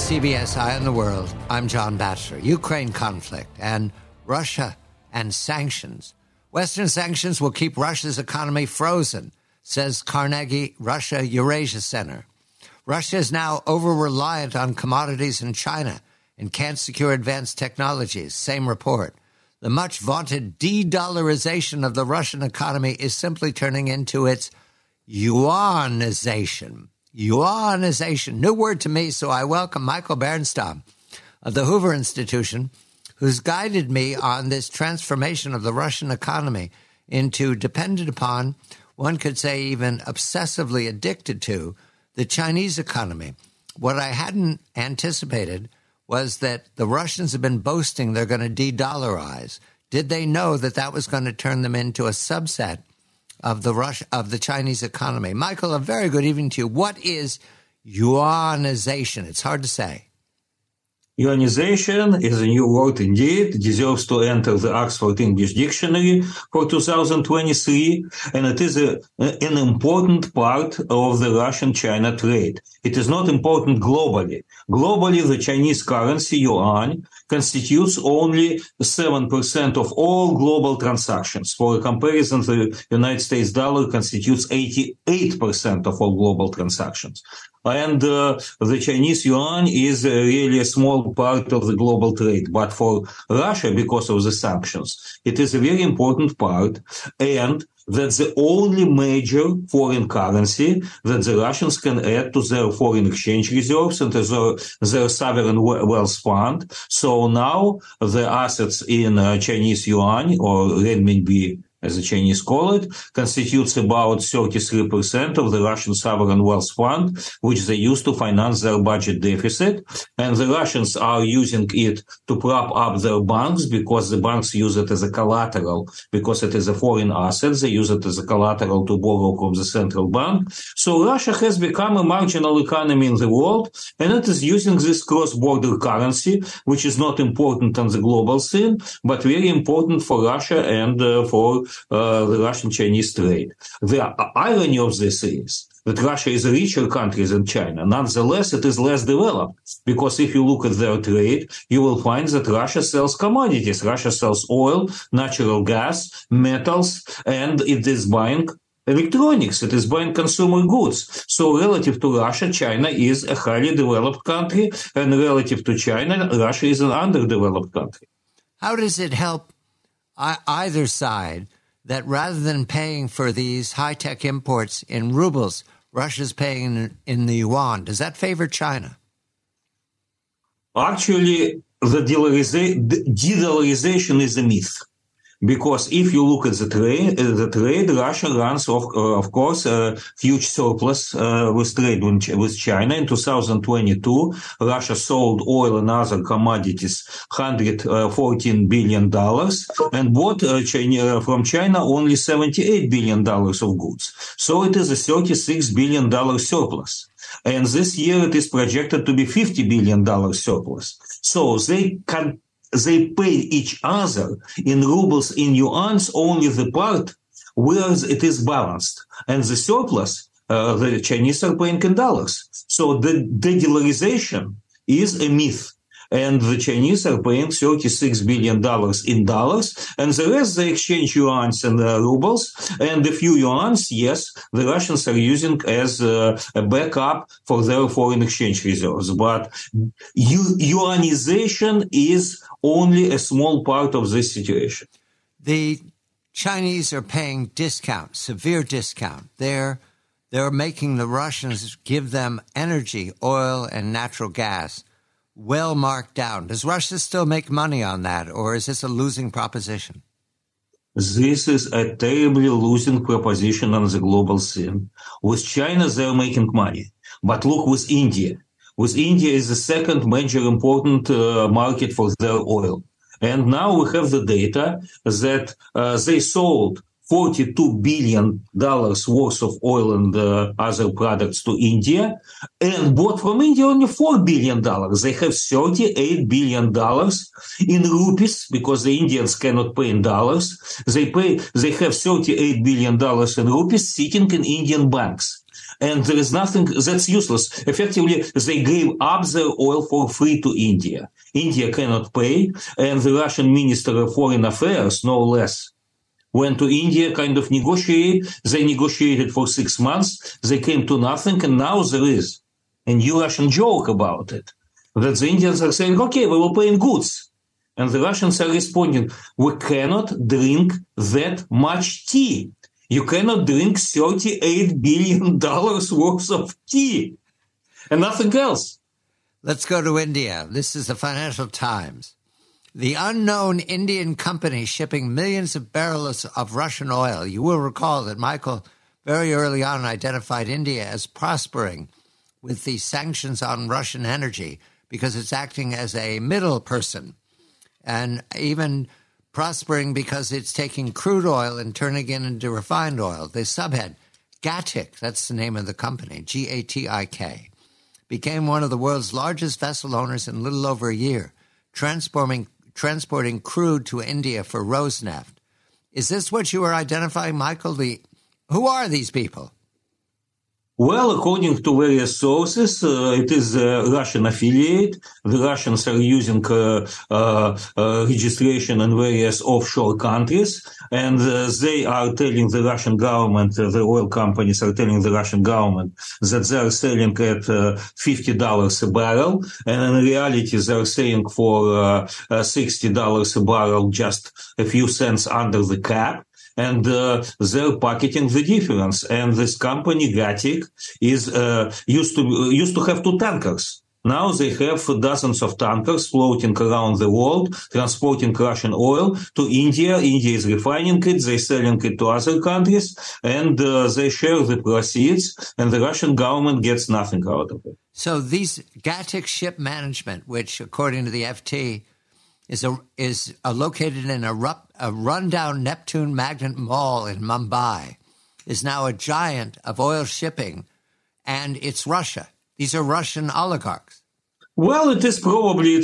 CBS Eye on the World. I'm John Batchelor. Ukraine conflict and Russia and sanctions. Western sanctions will keep Russia's economy frozen, says Carnegie Russia Eurasia Center. Russia is now over-reliant on commodities in China and can't secure advanced technologies. Same report. The much-vaunted de-dollarization of the Russian economy is simply turning into its yuanization. Yuanization. New word to me, so I welcome Michael Bernstam of the Hoover Institution, who's guided me on this transformation of the Russian economy into, dependent upon, one could say even obsessively addicted to, the Chinese economy. What I hadn't anticipated was that the Russians have been boasting they're going to de-dollarize. Did they know that that was going to turn them into a subset of the Chinese economy? Michael, a very good evening to you. What is yuanization? It's hard to say. Yuanization is a new word indeed. It deserves to enter the Oxford English Dictionary for 2023, and it is an important part of the Russian-China trade. It is not important globally. Globally, the Chinese currency, yuan, constitutes only 7% of all global transactions. For a comparison, the United States dollar constitutes 88% of all global transactions. And the Chinese yuan is really a small part of the global trade. But for Russia, because of the sanctions, it is a very important part. And that's the only major foreign currency that the Russians can add to their foreign exchange reserves and to their sovereign wealth fund. So now the assets in Chinese yuan, or renminbi, as the Chinese call it, constitutes about 33% of the Russian sovereign wealth fund, which they use to finance their budget deficit. And the Russians are using it to prop up their banks because the banks use it as a collateral, because it is a foreign asset. They use it as a collateral to borrow from the central bank. So Russia has become a marginal economy in the world, and it is using this cross-border currency, which is not important on the global scene, but very important for Russia and for the Russian-Chinese trade. The irony of this is that Russia is a richer country than China. Nonetheless, it is less developed, because if you look at their trade, you will find that Russia sells commodities. Russia sells oil, natural gas, metals, and it is buying electronics. It is buying consumer goods. So relative to Russia, China is a highly developed country, and relative to China, Russia is an underdeveloped country. How does it help either side that rather than paying for these high-tech imports in rubles, Russia's paying in the yuan? Does that favor China? Actually, the de-dollarization is a myth. Because if you look at the trade, Russia runs, of course, a huge surplus with trade with China. In 2022, Russia sold oil and other commodities $114 billion and bought from China only $78 billion of goods. So it is a $36 billion surplus. And this year it is projected to be $50 billion surplus. So they pay each other in rubles, in yuans, only the part where it is balanced. And the surplus, the Chinese are paying in dollars. So the de-dollarization is a myth. And the Chinese are paying $36 billion in dollars, and the rest they exchange yuans and rubles, and a few yuans, yes, the Russians are using as a backup for their foreign exchange reserves. But yuanization is only a small part of this situation. The Chinese are paying discount, severe discount. They're making the Russians give them energy, oil and natural gas, well marked down. Does Russia still make money on that, or is this a losing proposition? This is a terribly losing proposition on the global scene. With China, they're making money. But look with India. With India is the second major important market for their oil. And now we have the data that they sold $42 billion worth of oil and other products to India, and bought from India only $4 billion. They have $38 billion in rupees, because the Indians cannot pay in dollars. They have $38 billion in rupees sitting in Indian banks. and there is nothing that's useless. Effectively, they gave up their oil for free to India. India cannot pay, and the Russian Minister of Foreign Affairs, no less, went to India, kind of negotiate. They negotiated for 6 months. They came to nothing, and now there is a new Russian joke about it, that the Indians are saying, okay, we will pay in goods. And the Russians are responding, we cannot drink that much tea. You cannot drink $38 billion worth of tea and nothing else. Let's go to India. This is the Financial Times. The unknown Indian company shipping millions of barrels of Russian oil. You will recall that Michael very early on identified India as prospering with the sanctions on Russian energy because it's acting as a middle person, and even prospering because it's taking crude oil and turning it into refined oil. The subhead, Gatik, that's the name of the company, Gatik, became one of the world's largest vessel owners in a little over a year, transporting crude to India for Rosneft. Is this what you are identifying, Michael? Who are these people? Well, according to various sources, it is a Russian affiliate. The Russians are using registration in various offshore countries, and they are telling the Russian government, the oil companies are telling the Russian government that they are selling at $50 a barrel, and in reality they are saying for $60 a barrel, just a few cents under the cap. And they're pocketing the difference. And this company, Gatik, is used to have 2 tankers. Now they have dozens of tankers floating around the world, transporting Russian oil to India. India is refining it, they're selling it to other countries, and they share the proceeds, and the Russian government gets nothing out of it. So these Gatik Ship Management, which according to the FT is located in a rundown Neptune Magnet Mall in Mumbai, is now a giant of oil shipping, and it's Russia. These are Russian oligarchs. Well, it is probably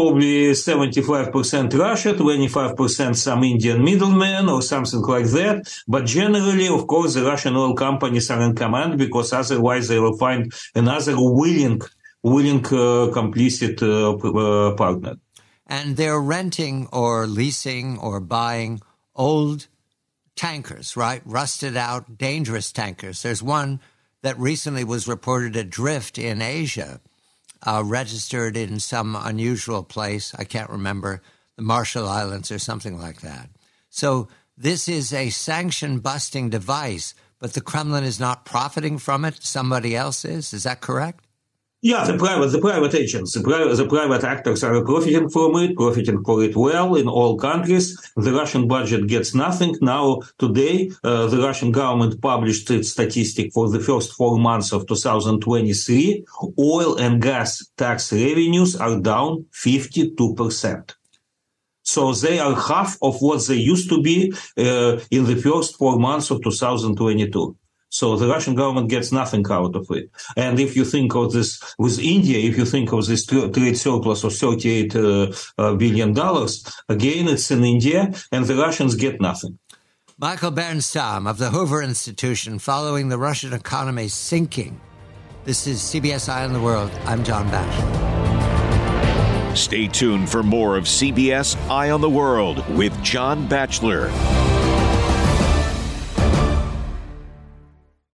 75% Russia, 25% some Indian middlemen or something like that. But generally, of course, the Russian oil companies are in command, because otherwise they will find another willing complicit partner. And they're renting or leasing or buying old tankers, right? Rusted out, dangerous tankers. There's one that recently was reported adrift in Asia, registered in some unusual place. I can't remember, the Marshall Islands or something like that. So this is a sanction-busting device, but the Kremlin is not profiting from it. Somebody else is. Is that correct? Yeah, the private agents, the private actors are profiting from it, profiting for it well in all countries. The Russian budget gets nothing. Now, today, the Russian government published its statistic for the first 4 months of 2023. Oil and gas tax revenues are down 52%. So they are half of what they used to be in the first 4 months of 2022. So the Russian government gets nothing out of it. And if you think of this with India, if you think of this trade surplus of $38 billion, again, it's in India, and the Russians get nothing. Michael Bernstam of the Hoover Institution, following the Russian economy sinking. This is CBS Eye on the World. I'm John Batchelor. Stay tuned for more of CBS Eye on the World with John Batchelor.